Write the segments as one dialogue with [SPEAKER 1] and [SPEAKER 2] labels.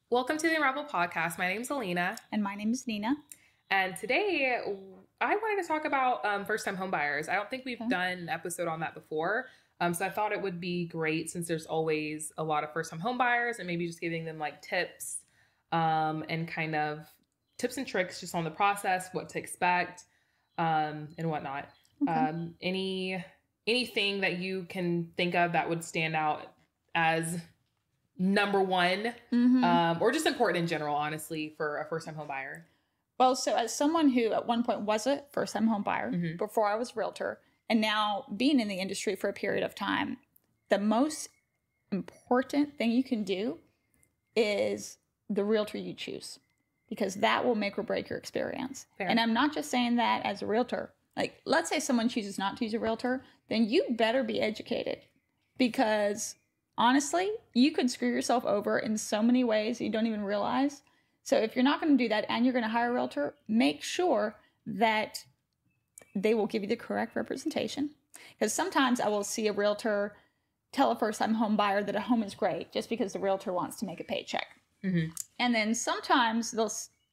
[SPEAKER 1] Welcome to the Unravel podcast. My name's Alina.
[SPEAKER 2] And my name is Nina.
[SPEAKER 1] And today I wanted to talk about first-time home buyers. I don't think we've done an episode on that before. So I thought it would be great since there's always a lot of first-time home buyers and maybe just giving them like tips and kind of tips and tricks just on the process, what to expect and whatnot. Okay. Anything that you can think of that would stand out as number one, or just important in general, honestly, for a first-time home buyer?
[SPEAKER 2] Well, so as someone who at one point was a first-time home buyer before I was a realtor, and now being in the industry for a period of time, the most important thing you can do is the realtor you choose, because that will make or break your experience. Fair. And I'm not just saying that as a realtor. Like, let's say someone chooses not to use a realtor, then you better be educated, because honestly, you could screw yourself over in so many ways you don't even realize. So if you're not going to do that and you're going to hire a realtor, make sure that they will give you the correct representation. Because sometimes I will see a realtor tell a first-time home buyer that a home is great just because the realtor wants to make a paycheck. And then sometimes they'll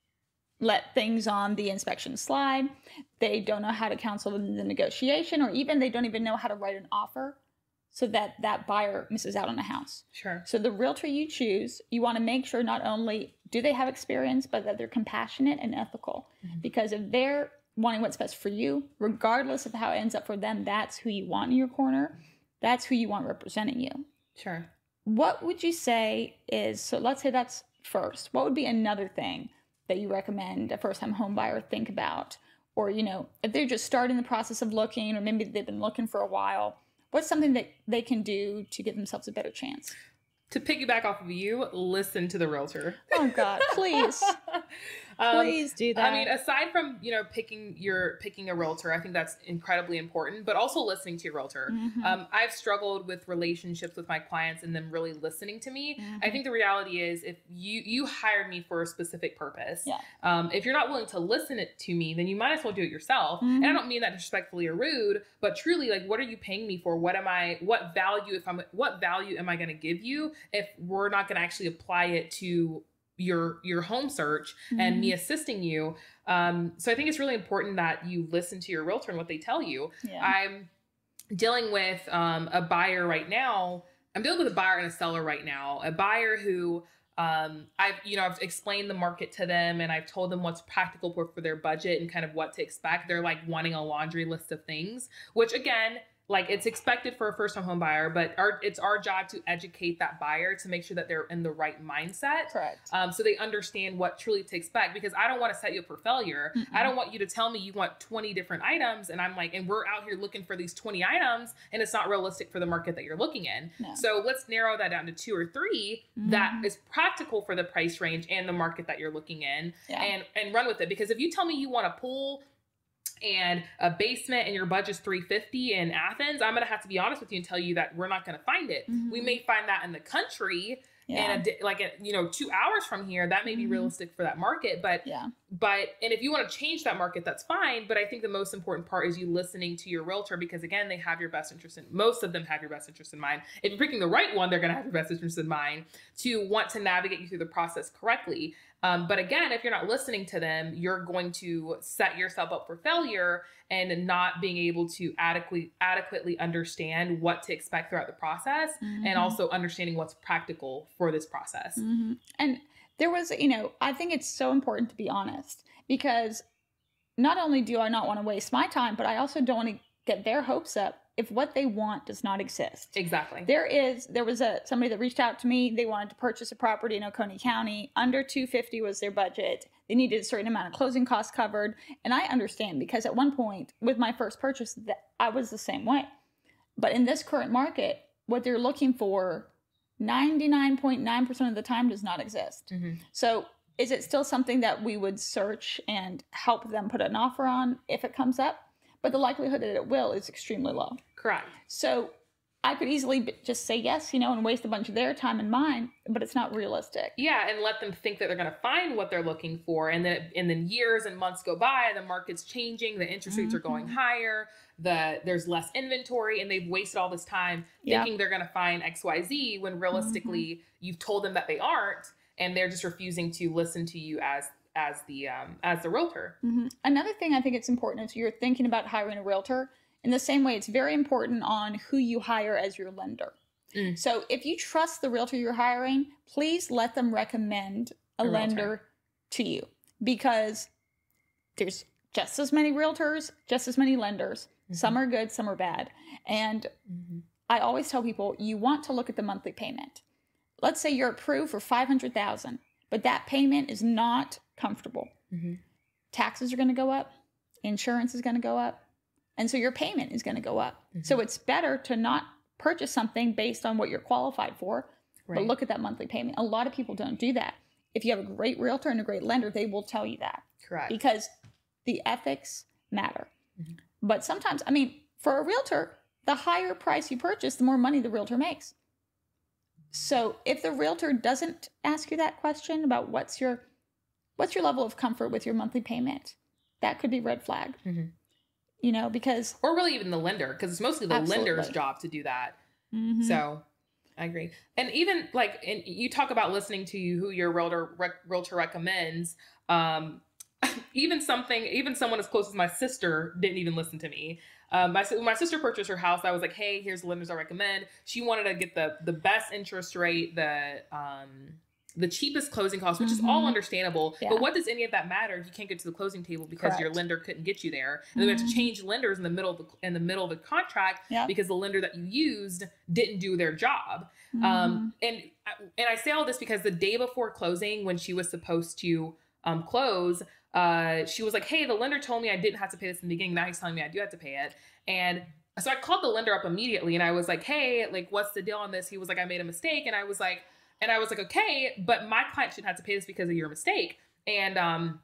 [SPEAKER 2] let things on the inspection slide. They don't know how to counsel in the negotiation, or even they don't even know how to write an offer, so that that buyer misses out on a house.
[SPEAKER 1] Sure.
[SPEAKER 2] So the realtor you choose, you want to make sure not only do they have experience, but that they're compassionate and ethical. Because if they're wanting what's best for you, regardless of how it ends up for them, that's who you want in your corner. That's who you want representing you.
[SPEAKER 1] Sure.
[SPEAKER 2] What would you say is, so let's say that's first. What would be another thing that you recommend a first-time home buyer think about? Or, you know, if they're just starting the process of looking, or maybe they've been looking for a while, what's something that they can do to give themselves a better chance?
[SPEAKER 1] To piggyback off of you, listen to the realtor.
[SPEAKER 2] Oh God, please. Please do that.
[SPEAKER 1] I mean, aside from, picking a realtor, I think that's incredibly important, but also listening to your realtor. I've struggled with relationships with my clients and them really listening to me. I think the reality is, if you hired me for a specific purpose, if you're not willing to listen to me, then you might as well do it yourself. And I don't mean that disrespectfully or rude, but truly, like, what are you paying me for? What value am I going to give you if we're not going to actually apply it to your home search and me assisting you? So I think it's really important that you listen to your realtor and what they tell you. I'm dealing with a buyer right now. I'm dealing with a buyer and a seller right now. A buyer who I've explained the market to them, and I've told them what's practical for their budget and kind of what to expect. They're like wanting a laundry list of things, which again, like, it's expected for a first-time home buyer, but it's our job to educate that buyer to make sure that they're in the right mindset.
[SPEAKER 2] Correct.
[SPEAKER 1] So they understand what truly to expect, because I don't want to set you up for failure. I don't want you to tell me you want 20 different items, and I'm like, and we're out here looking for these 20 items, and it's not realistic for the market that you're looking in. No. So let's narrow that down to 2 or 3 that is practical for the price range and the market that you're looking in, and run with it. Because if you tell me you want a pool and a basement and your budget's $350 in Athens, I'm going to have to be honest with you and tell you that we're not going to find it. We may find that in the country, and 2 hours from here, that may be realistic for that market. But and if you want to change that market, that's fine. But I think the most important part is you listening to your realtor, because again, they have your best interest most of them have your best interest in mind. If you're picking the right one, they're going to have your best interest in mind to want to navigate you through the process correctly. But again, if you're not listening to them, you're going to set yourself up for failure and not being able to adequately understand what to expect throughout the process, and also understanding what's practical for this process.
[SPEAKER 2] And there was, I think it's so important to be honest, because not only do I not want to waste my time, but I also don't want to get their hopes up if what they want does not exist.
[SPEAKER 1] Exactly.
[SPEAKER 2] There was somebody that reached out to me. They wanted to purchase a property in Oconee County. Under $250 was their budget. They needed a certain amount of closing costs covered. And I understand, because at one point with my first purchase, that I was the same way. But in this current market, what they're looking for 99.9% of the time does not exist. So is it still something that we would search and help them put an offer on if it comes up? But the likelihood that it will is extremely low.
[SPEAKER 1] Correct.
[SPEAKER 2] So I could easily just say yes, and waste a bunch of their time and mine, but it's not realistic.
[SPEAKER 1] Yeah, and let them think that they're going to find what they're looking for, and then years and months go by, the market's changing, the interest rates are going higher, there's less inventory, and they've wasted all this time thinking they're going to find XYZ when realistically you've told them that they aren't. and they're just refusing to listen to you as the realtor.
[SPEAKER 2] Mm-hmm. Another thing I think it's important is you're thinking about hiring a realtor. In the same way, it's very important on who you hire as your lender. So if you trust the realtor you're hiring, please let them recommend a lender to you, because there's just as many realtors, just as many lenders. Some are good, some are bad. And I always tell people, you want to look at the monthly payment. Let's say you're approved for $500,000, but that payment is not comfortable. Taxes are going to go up. Insurance is going to go up. And so your payment is going to go up. So it's better to not purchase something based on what you're qualified for, but look at that monthly payment. A lot of people don't do that. If you have a great realtor and a great lender, they will tell you that.
[SPEAKER 1] Correct.
[SPEAKER 2] Because the ethics matter. But sometimes, I mean, for a realtor, the higher price you purchase, the more money the realtor makes. So if the realtor doesn't ask you that question about what's your level of comfort with your monthly payment, that could be red flag. You know, because...
[SPEAKER 1] Or really even the lender, because it's mostly the lender's job to do that. So I agree. And even like, and you talk about listening to who your realtor recommends. Even someone as close as my sister didn't even listen to me. My sister purchased her house. I was like, hey, here's the lenders I recommend. She wanted to get the best interest rate, the cheapest closing costs, which is all understandable. But what does any of that matter if you can't get to the closing table because your lender couldn't get you there? And then we have to change lenders in the middle of the contract because the lender that you used didn't do their job. And I say all this because the day before closing, when she was supposed to close, she was like, hey, the lender told me I didn't have to pay this in the beginning. Now he's telling me I do have to pay it. And so I called the lender up immediately and I was like, hey, like, what's the deal on this? He was like, I made a mistake. And I was like, okay, but my client shouldn't have to pay this because of your mistake. And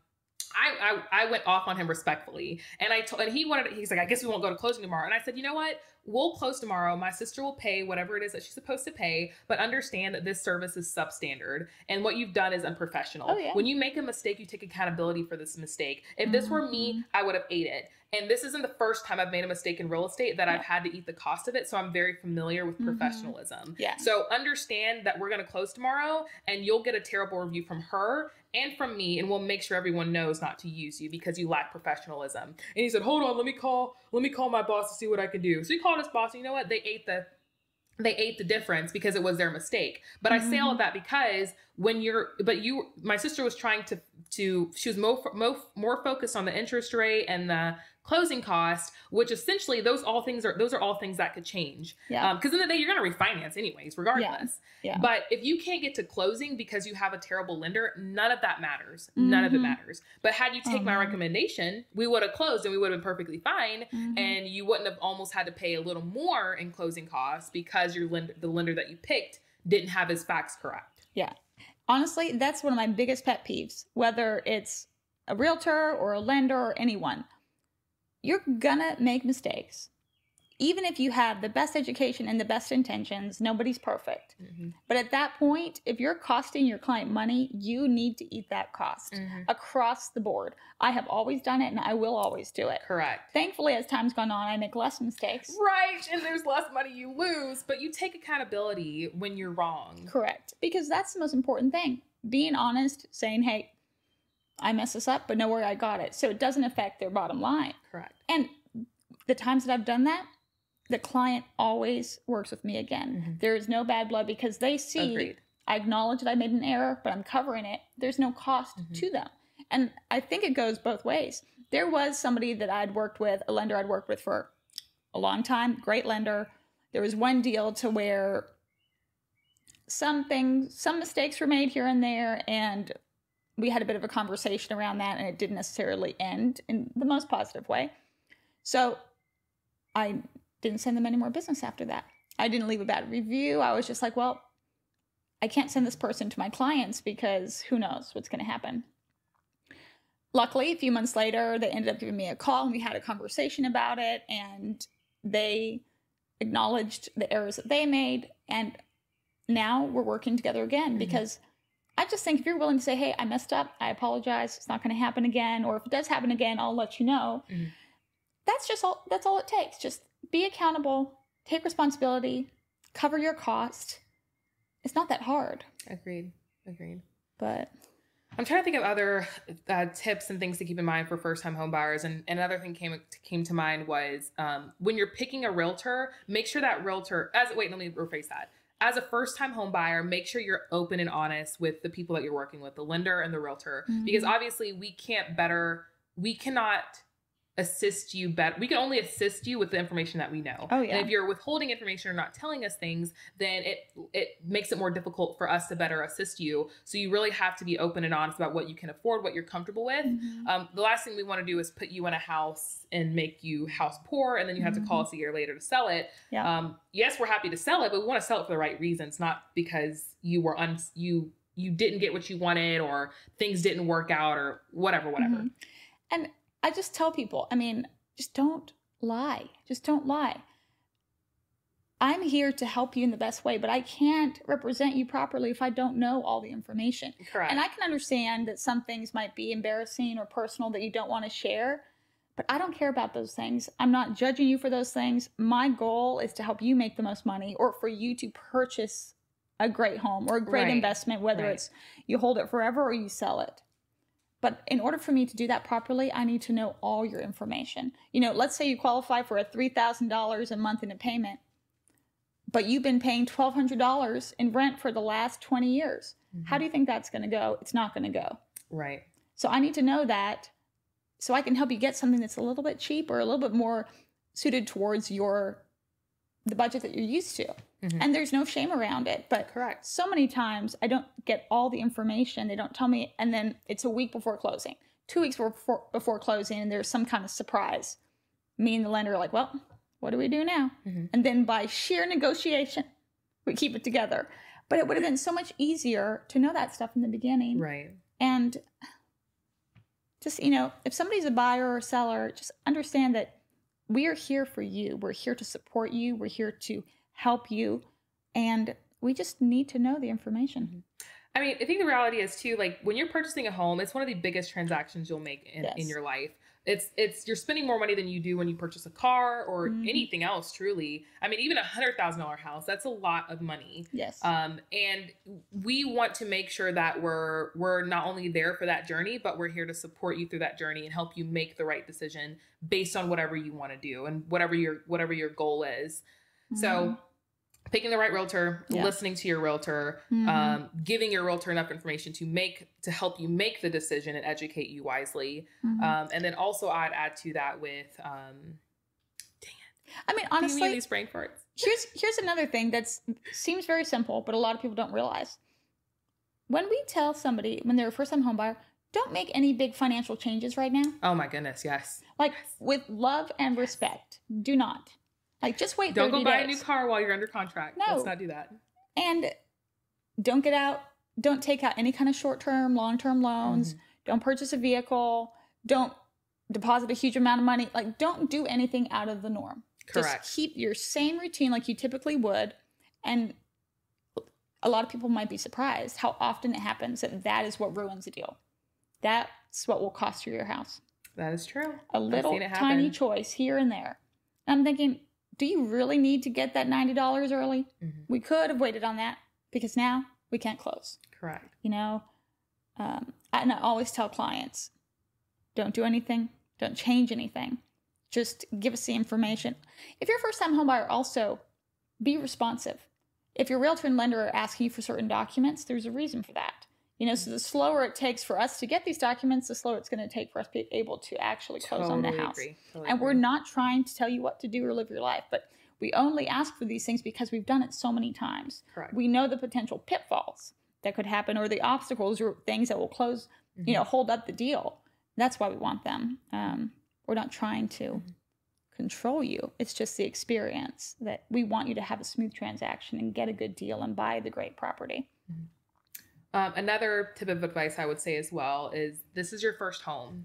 [SPEAKER 1] I went off on him respectfully. And he's like, I guess we won't go to closing tomorrow. And I said, you know what? We'll close tomorrow. My sister will pay whatever it is that she's supposed to pay, but understand that this service is substandard and what you've done is unprofessional. When you make a mistake, you take accountability for this mistake. If this were me, I would have ate it. And this isn't the first time I've made a mistake in real estate that I've had to eat the cost of it. So I'm very familiar with professionalism. So understand that we're going to close tomorrow and you'll get a terrible review from her and from me. And we'll make sure everyone knows not to use you because you lack professionalism. And he said, hold on, let me call my boss to see what I can do. So he called his boss and you know what? They ate the difference because it was their mistake. But I say all of that because my sister was trying she was more focused on the interest rate and the closing cost, which essentially those are all things that could change. Because in the day you're going to refinance anyways, regardless. But if you can't get to closing because you have a terrible lender, none of that matters. None of it matters. But had you take my recommendation, we would have closed and we would have been perfectly fine. And you wouldn't have almost had to pay a little more in closing costs because the lender that you picked didn't have his facts correct.
[SPEAKER 2] Honestly, that's one of my biggest pet peeves, whether it's a realtor or a lender or anyone. You're gonna make mistakes. Even if you have the best education and the best intentions, nobody's perfect. But at that point, if you're costing your client money, you need to eat that cost across the board. I have always done it and I will always do it.
[SPEAKER 1] Correct.
[SPEAKER 2] Thankfully, as time's gone on, I make less mistakes.
[SPEAKER 1] Right. And there's less money you lose, but you take accountability when you're wrong.
[SPEAKER 2] Correct. Because that's the most important thing. Being honest, saying, hey, I messed this up, but know where I got it. So it doesn't affect their bottom line.
[SPEAKER 1] Correct.
[SPEAKER 2] And the times that I've done that, the client always works with me again. There is no bad blood because they see I acknowledge that I made an error, but I'm covering it. There's no cost to them. And I think it goes both ways. There was somebody that I'd worked with, a lender I'd worked with for a long time, great lender. There was one deal to where some mistakes were made here and there, and we had a bit of a conversation around that, and it didn't necessarily end in the most positive way. So I didn't send them any more business after that. I didn't leave a bad review. I was just like, well, I can't send this person to my clients because who knows what's going to happen. Luckily, a few months later, they ended up giving me a call and we had a conversation about it, and they acknowledged the errors that they made. And now we're working together again because I just think if you're willing to say, hey, I messed up, I apologize, it's not going to happen again. Or if it does happen again, I'll let you know. That's all it takes. Just be accountable, take responsibility, cover your cost. It's not that hard.
[SPEAKER 1] Agreed.
[SPEAKER 2] But
[SPEAKER 1] I'm trying to think of other tips and things to keep in mind for first-time home buyers. And another thing came to mind was when you're picking a realtor, make sure that realtor, let me rephrase that. As a first-time home buyer, make sure you're open and honest with the people that you're working with, the lender and the realtor, because obviously we cannot assist you better. We can only assist you with the information that we know.
[SPEAKER 2] Oh, yeah.
[SPEAKER 1] And if you're withholding information or not telling us things, then it makes it more difficult for us to better assist you. So you really have to be open and honest about what you can afford, what you're comfortable with. The last thing we want to do is put you in a house and make you house poor, and then you have to call us a year later to sell it. Yeah. Yes, we're happy to sell it, but we want to sell it for the right reasons, not because you were you didn't get what you wanted or things didn't work out or whatever.
[SPEAKER 2] And I just tell people, I mean, just don't lie. Just don't lie. I'm here to help you in the best way, but I can't represent you properly if I don't know all the information.
[SPEAKER 1] Correct.
[SPEAKER 2] And I can understand that some things might be embarrassing or personal that you don't want to share, but I don't care about those things. I'm not judging you for those things. My goal is to help you make the most money or for you to purchase a great home or a great investment, whether it's you hold it forever or you sell it. But in order for me to do that properly, I need to know all your information. You know, let's say you qualify for a $3,000 a month in a payment, but you've been paying $1,200 in rent for the last 20 years. How do you think that's going to go? It's not going to go.
[SPEAKER 1] Right.
[SPEAKER 2] So I need to know that so I can help you get something that's a little bit cheaper, a little bit more suited towards the budget that you're used to. And there's no shame around it. But so many times I don't get all the information. They don't tell me. And then it's a week before closing, 2 weeks before closing, and there's some kind of surprise. Me and the lender are like, well, what do we do now? And then by sheer negotiation, we keep it together. But it would have been so much easier to know that stuff in the beginning.
[SPEAKER 1] Right.
[SPEAKER 2] And just, you know, if somebody's a buyer or a seller, just understand that we are here for you. We're here to support you. We're here to help you. And we just need to know the information.
[SPEAKER 1] I mean, I think the reality is too, like when you're purchasing a home, it's one of the biggest transactions you'll make in your life. It's you're spending more money than you do when you purchase a car or anything else, truly. I mean, even $100,000 house, that's a lot of money.
[SPEAKER 2] Yes.
[SPEAKER 1] And we want to make sure that we're not only there for that journey, but we're here to support you through that journey and help you make the right decision based on whatever you want to do and whatever your goal is. So picking the right realtor, listening to your realtor, giving your realtor enough information to help you make the decision and educate you wisely. And then also I'd add to that with,
[SPEAKER 2] I mean, honestly,
[SPEAKER 1] these brain farts.
[SPEAKER 2] Here's another thing that seems very simple, but a lot of people don't realize. When we tell somebody when they're a first-time home buyer, don't make any big financial changes right now.
[SPEAKER 1] Oh my goodness, yes.
[SPEAKER 2] Like with love and respect, do not. Like, just wait 30 days.
[SPEAKER 1] Don't go buy a new car while you're under contract.
[SPEAKER 2] No.
[SPEAKER 1] Let's not do that.
[SPEAKER 2] And don't take out any kind of short-term, long-term loans. Don't purchase a vehicle. Don't deposit a huge amount of money. Like, don't do anything out of the norm.
[SPEAKER 1] Correct.
[SPEAKER 2] Just keep your same routine like you typically would. And a lot of people might be surprised how often it happens that is what ruins the deal. That's what will cost you your house.
[SPEAKER 1] That is true.
[SPEAKER 2] A little tiny choice here and there. And I'm thinking, do you really need to get that $90 early? We could have waited on that because now we can't close.
[SPEAKER 1] Correct.
[SPEAKER 2] You know, and I always tell clients, don't do anything. Don't change anything. Just give us the information. If you're a first-time home buyer, also be responsive. If your realtor and lender are asking you for certain documents, there's a reason for that. You know, so the slower it takes for us to get these documents, the slower it's going to take for us to be able to actually close on the house. And we're not trying to tell you what to do or live your life, but we only ask for these things because we've done it so many times.
[SPEAKER 1] Correct.
[SPEAKER 2] We know the potential pitfalls that could happen or the obstacles or things that will close, you know, hold up the deal. That's why we want them. We're not trying to control you. It's just the experience that we want you to have a smooth transaction and get a good deal and buy the great property.
[SPEAKER 1] Another tip of advice I would say as well is this is your first home.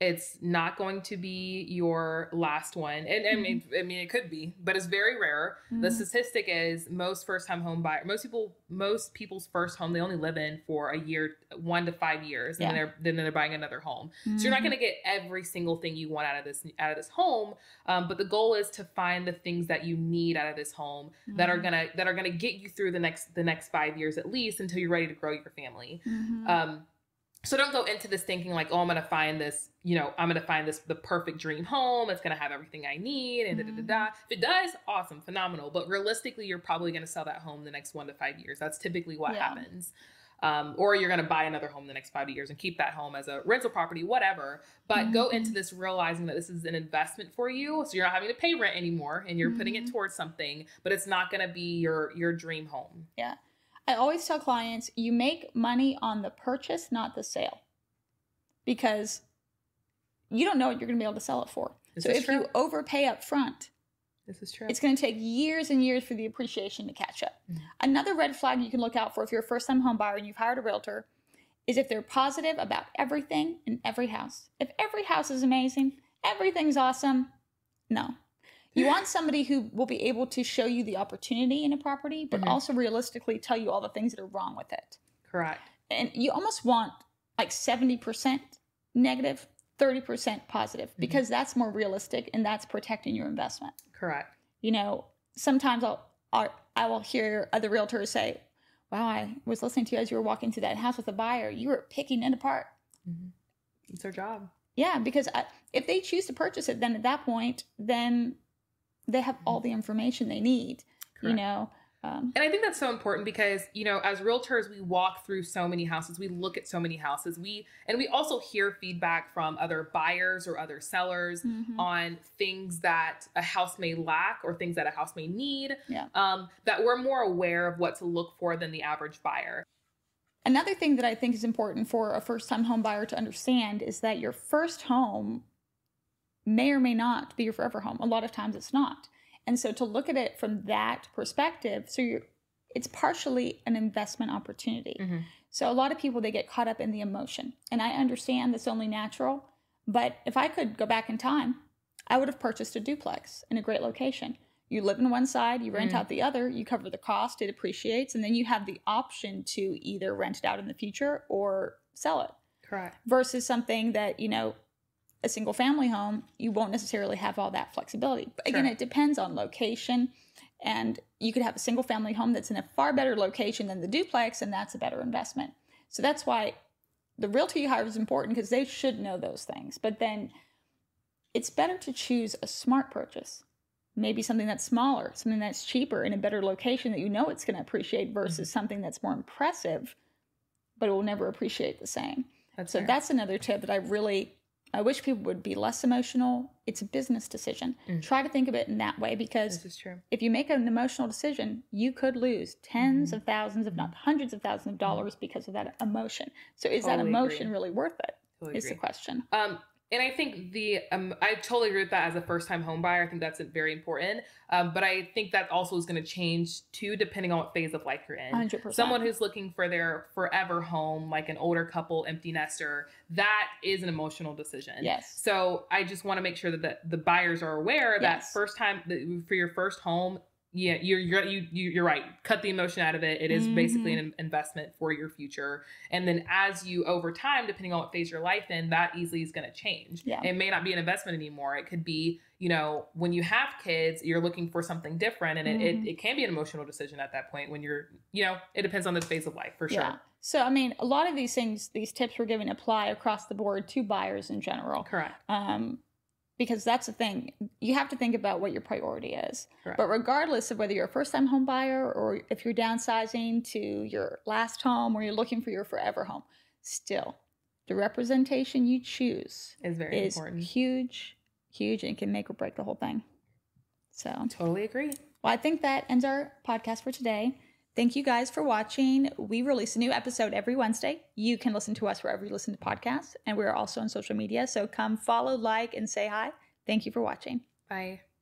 [SPEAKER 1] It's not going to be your last one. And I mean, it could be, but it's very rare. The statistic is most first-time home buyer, most people's first home, they only live in for a year, 1 to 5 years, and then they're buying another home. So you're not going to get every single thing you want out of this home. But the goal is to find the things that you need out of this home that are gonna get you through the next 5 years at least until you're ready to grow your family. So don't go into this thinking like, oh, I'm going to find this, the perfect dream home. It's going to have everything I need and da-da-da-da. If it does, awesome, phenomenal. But realistically, you're probably going to sell that home the next 1 to 5 years. That's typically what happens. Or you're going to buy another home the next 5 years and keep that home as a rental property, whatever. But go into this realizing that this is an investment for you. So you're not having to pay rent anymore and you're putting it towards something, but it's not going to be your dream home.
[SPEAKER 2] Yeah. I always tell clients, you make money on the purchase, not the sale, because you don't know what you're going to be able to sell it for. So if you overpay up front,
[SPEAKER 1] this is true.
[SPEAKER 2] It's going to take years and years for the appreciation to catch up. Another red flag you can look out for if you're a first-time home buyer and you've hired a realtor is if they're positive about everything in every house. If every house is amazing, everything's awesome, no. You want somebody who will be able to show you the opportunity in a property, but also realistically tell you all the things that are wrong with it.
[SPEAKER 1] Correct.
[SPEAKER 2] And you almost want like 70% negative, 30% positive, because that's more realistic and that's protecting your investment.
[SPEAKER 1] Correct.
[SPEAKER 2] Sometimes I will hear other realtors say, wow, I was listening to you as you were walking through that house with a buyer. You were picking it apart.
[SPEAKER 1] It's their job.
[SPEAKER 2] Yeah, because if they choose to purchase it, then at that point, then they have all the information they need,
[SPEAKER 1] Correct. And I think that's so important because, as realtors, we walk through so many houses. We look at so many houses. We also hear feedback from other buyers or other sellers on things that a house may lack or things that a house may need, that we're more aware of what to look for than the average buyer.
[SPEAKER 2] Another thing that I think is important for a first-time home buyer to understand is that your first home may or may not be your forever home. A lot of times it's not. And so to look at it from that perspective, it's partially an investment opportunity. So a lot of people, they get caught up in the emotion. And I understand that's only natural. But if I could go back in time, I would have purchased a duplex in a great location. You live in one side, you rent out the other, you cover the cost, it appreciates, and then you have the option to either rent it out in the future or sell it.
[SPEAKER 1] Correct.
[SPEAKER 2] Versus something that, a single family home, you won't necessarily have all that flexibility. But again, it depends on location, and you could have a single family home that's in a far better location than the duplex, and that's a better investment. So that's why the realtor you hire is important, because they should know those things. But then it's better to choose a smart purchase, maybe something that's smaller, something that's cheaper in a better location that it's going to appreciate versus something that's more impressive, but it will never appreciate the same. That's another tip that I wish people would be less emotional. It's a business decision. Try to think of it in that way, because
[SPEAKER 1] this is true.
[SPEAKER 2] If you make an emotional decision, you could lose tens of thousands, if not hundreds of thousands of dollars because of that emotion. So is that emotion really worth it? Is the question.
[SPEAKER 1] And I think I totally agree with that as a first-time home buyer. I think that's very important. But I think that also is going to change too, depending on what phase of life you're in.
[SPEAKER 2] 100%.
[SPEAKER 1] Someone who's looking for their forever home, like an older couple, empty nester, that is an emotional decision.
[SPEAKER 2] Yes.
[SPEAKER 1] So I just want to make sure that the buyers are aware that first time for your first home, yeah, you're right. Cut the emotion out of it. It is basically an investment for your future. And then as you, over time, depending on what phase your life in, that easily is going to change. Yeah. It may not be an investment anymore. It could be, when you have kids, you're looking for something different, and it can be an emotional decision at that point when you're, it depends on the phase of life for sure. Yeah.
[SPEAKER 2] So, a lot of these things, these tips we're giving apply across the board to buyers in general.
[SPEAKER 1] Correct.
[SPEAKER 2] Because that's the thing. You have to think about what your priority is.
[SPEAKER 1] Correct.
[SPEAKER 2] But regardless of whether you're a first-time home buyer or if you're downsizing to your last home or you're looking for your forever home, still, the representation you choose
[SPEAKER 1] is very important.
[SPEAKER 2] Huge, and it can make or break the whole thing. So
[SPEAKER 1] totally agree.
[SPEAKER 2] Well, I think that ends our podcast for today. Thank you guys for watching. We release a new episode every Wednesday. You can listen to us wherever you listen to podcasts, and we're also on social media. So come follow, like, and say hi. Thank you for watching.
[SPEAKER 1] Bye.